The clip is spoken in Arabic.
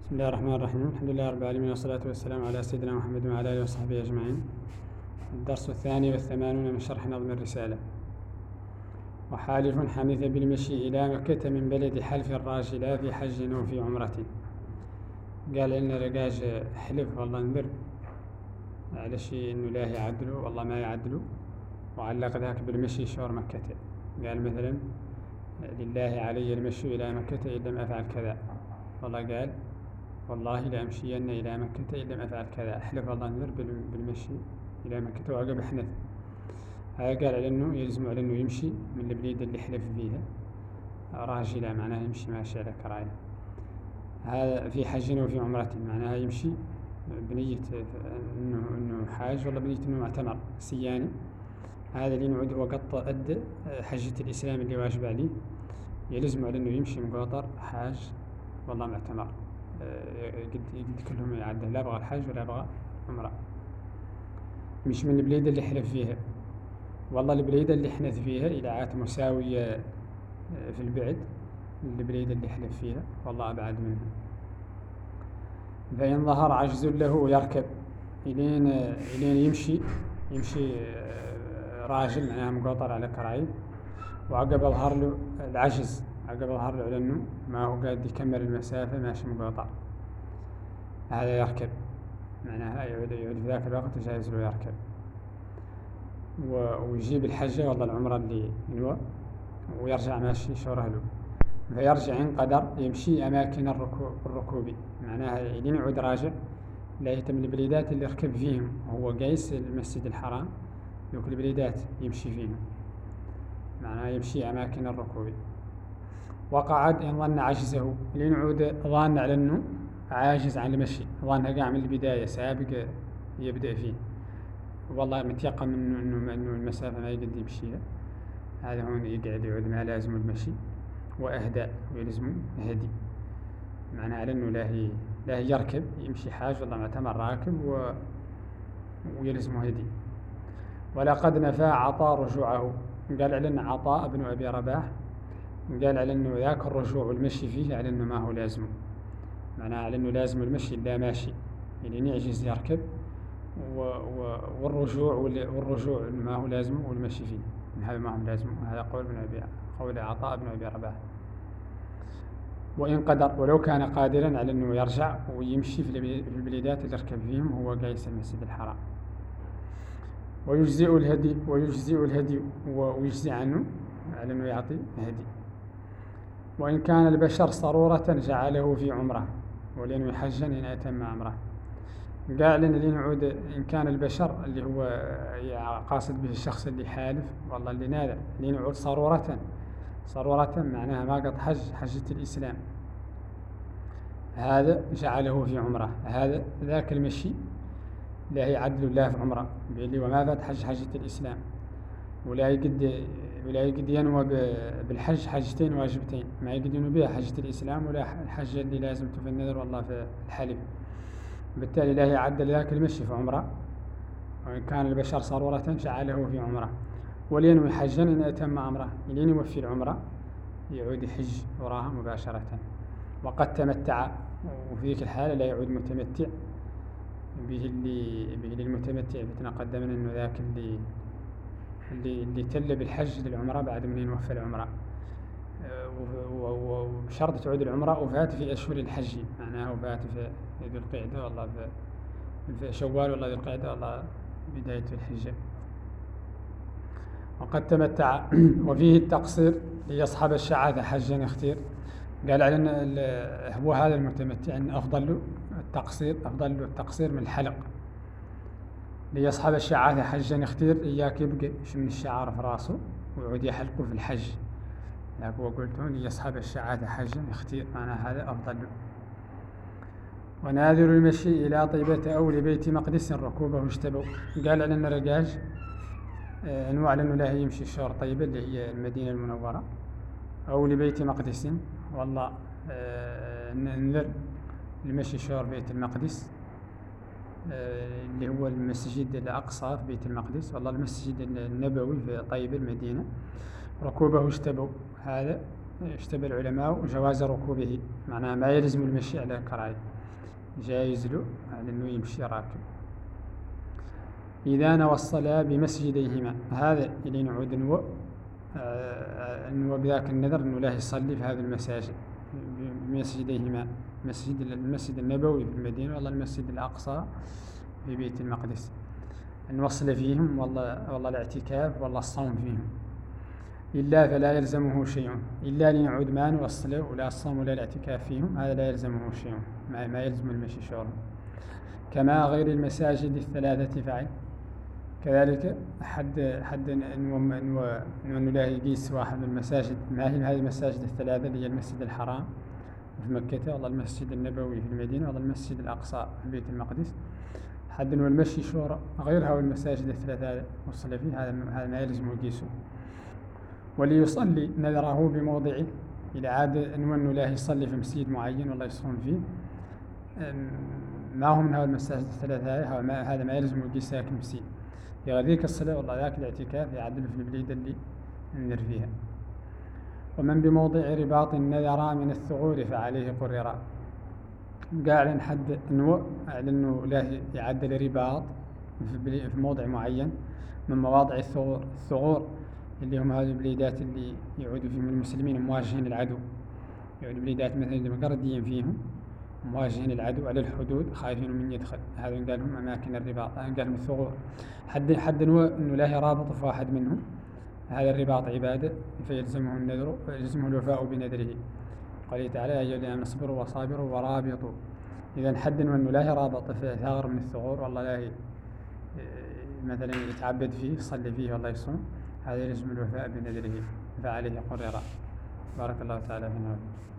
بسم الله الرحمن الرحيم. الحمد لله رب العالمين، والصلاة والسلام على سيدنا محمد وعلى آله وصحبه أجمعين. الدرس 82 من شرح نظم الرسالة. وحالف حنث بالمشي إلى مكة من بلد حلف الراجل في حج أو في عمرة. قال لنا رجاج حلف والله انذر على شيء إنه لا يعدله والله ما يعدله، وعلق ذاك بالمشي شور مكة. قال مثلا لله علي المشي إلى مكة إن لم أفعل كذا، والله قال والله لأمشين إلى مكة إن لم أفعل كذا، أحلف والله انذر بالمشي إلى مكة وعقب حنث. هذا قال على أنه يلزم على أنه يمشي من البليد اللي حلف فيها راجلة، معناها يمشي ماشي على كراية. هذا في حج وفي عمرة، معناها يمشي بنية أنه حاج والله بنية أنه معتمر سياني. هذا اللي نعود وقت أدى حجة الإسلام اللي واجب عليه، يلزم على أنه يمشي مقاطر حاج والله معتمر. قد كلهم يعدل، لا أبغى الحج ولا أبغى عمرة. مش من البليدة اللي حلف فيها، والله البليدة اللي حنث فيها إذا عات مساوية في البعد البليدة اللي حلف فيها والله أبعد منها. فإن ظهر عجز له يركب إلين يمشي راجل، معناها مقاطر على كراعي، وعقب ظهر له العجز، عقب ظهر له لأنه ما هو قاعد يكمل المسافة ماشي مقاطع، هذا يركب، معناها يعود في ذاك الوقت جائز له يركب. ويجيب الحجة والله العمرة اللي ينوى ويرجع ماشي شوره له. فيرجع إن قدر يمشي أماكن الركوب، معناها يدين يعود راجع لا يهتم البليدات اللي ركب فيهم، هو قايس المسجد الحرام يوك البليدات يمشي فيهم، معناها يمشي أماكن الركوب. وقعد إن ظن عجزه، لين عود ظن على أنه عاجز عن المشي، ظنها قاع من البداية سابق يبدأ فيه، والله متيقن إنه المسافة ما يقدر يمشيها، هذا هون يقعد يعود ما لازم المشي وأهدى ويلزم هدي، معناه على أنه لا يركب يمشي حاج والله معتمر راكب ويلزم هدي. ولقد نفى عطاء رجوعه، قال على أن عطاء بن أبي رباح قال على أنه ذاك الرجوع والمشي فيه على أنه ما هو لازم، معناه على أنه لازم المشي لا ماشي يعني يعجز يركب، والرجوع ما هو لازم والمشي فيه هذا ما هو لازم. هذا قول عطاء بن أبي رباح. وإن قدر، ولو كان قادرا على أنه يرجع ويمشي في البلدات اللي يركب فيهم هو قايس المسجد الحرام. ويجزئ الهدي ويجزي عنه على أنه يعطي هدي. وإن كان البشر صرورة جعله في عمره ولأنه يحجن إن أتم عمره. قال لنا لين نعود إن كان البشر اللي هو قاصد به الشخص اللي حالف والله اللي نادر، لين نعود صرورة معناها ما قد حجة الإسلام، هذا جعله في عمره. هذا ذاك المشي لا يعدل الله في عمره بيلي وما فات حجة الإسلام، ولا يقد ينوى بالحج حجتين واجبتين، ما يقد ينوى بها حجة الإسلام ولا الحجة اللي لازم في النذر والله في الحلف، بالتالي لا يعدل ذاك المشي في عمره. وإن كان البشر صرورة جعله في عمره ولينوي حجا إن أتم عمره، لين يوفي العمره يعود يحج وراها مباشرة. وقد تمتع، وفي ذيك الحالة لا يعود متمتع به اللي المتمتع بتنقدم انه ذاك اللي تل بالحج للعمره بعد من يوفى العمره، وبشرط تعود العمره وفات في اشهر الحج، معناها وفات في ذي القعده والله في شوال والله ذي القعده والله بدايه الحجه. وقد تمتع وفيه التقصير ليصحب الشعاث حجا اختير. قال على ان هو هذا المتمتع ان افضل له التقصير من الحلق. ليصحب الشعاث حجا اختير، إياك يبقى من الشعار في راسه ويعود يحلقه في الحج، لكن هو قلت ليصحب الشعاث حجا اختير، معنى هذا أفضل له. وناذر المشي إلى طيبة أو لبيت مقدس ركوبه اشتبوا. قال على أن الرجاج أنواع لأنه لا يمشي شهر طيبة اللي هي المدينة المنورة أو لبيت مقدس، والله ننذر المشي شهر بيت المقدس اللي هو المسجد الأقصى في بيت المقدس، والله المسجد النبوي في طيب المدينة. ركوبه اشتبوا، هذا اشتبه العلماء جواز ركوبه، معناه ما يلزم المشي على كراهية. جايز له على أنه يمشي راكب. إذا نوى الصلاة بمسجديهما، هذا اللي نعود نوى بذاك النذر أنه لا يصلي في هذه المساجد بمسجديهما، المسجد النبوي في المدينة والله المسجد الأقصى في بيت المقدس، نوصل فيهم والله الاعتكاف والله الصوم فيهم، إلا فلا يلزمه شيء، إلا لنعود ما نوصله ولا الصوم ولا الاعتكاف فيهم، هذا لا يلزمه شيء، ما يلزم المشي شغل. كما غير المساجد الثلاثة فعل كذلك. حد أنه لا يقيس واحد من المساجد، ما هي هذه المساجد الثلاثة اللي هي المسجد الحرام في مكة والله المسجد النبوي في المدينة والله المسجد الأقصى في بيت المقدس، حد أنه المشي شورى غيرها والمساجد الثلاثة وصل فيه، هذا ما يلزم يقيسه. وليصلي نذره بموضعه، إلى عاد أنه لا يصلي في مسجد معين والله يصوم فيه، ما هو من هذا المساجد الثلاثة، هذا ما يلزم يقيس ساكن مسجد يغذيك الصلاة والله ذاك الاعتكاف يعدل في البليدة اللي نذر فيها. ومن بموضع رباط نذر من الثغور فعليه قرر، قال حد نوع على أنه لا يعدل رباط في موضع معين من مواضع الثغور اللي هم هذه البليدات اللي يعودوا فيهم المسلمين مواجهين العدو، يعودوا بليدات مثلا ديمقراطيين فيهم مواجهين العدو على الحدود خايفين من يدخل، هذا قال لهم أماكن الرباط، قال من الثغور. حد أنه لا يرابط في واحد منهم، هذا الرباط عبادة فيلزمه النذر ويلزمه الوفاء بنذره، قال تعالى يا أيها الذين آمنوا اصبروا وصابروا ورابطوا. إذا حد أنه لا يرابط في ثغر من الثغور والله لا مثلا يتعبد فيه يصلي فيه والله يصوم، هذا يلزم الوفاء بنذره فعليه قرر. بارك الله تعالى فينا.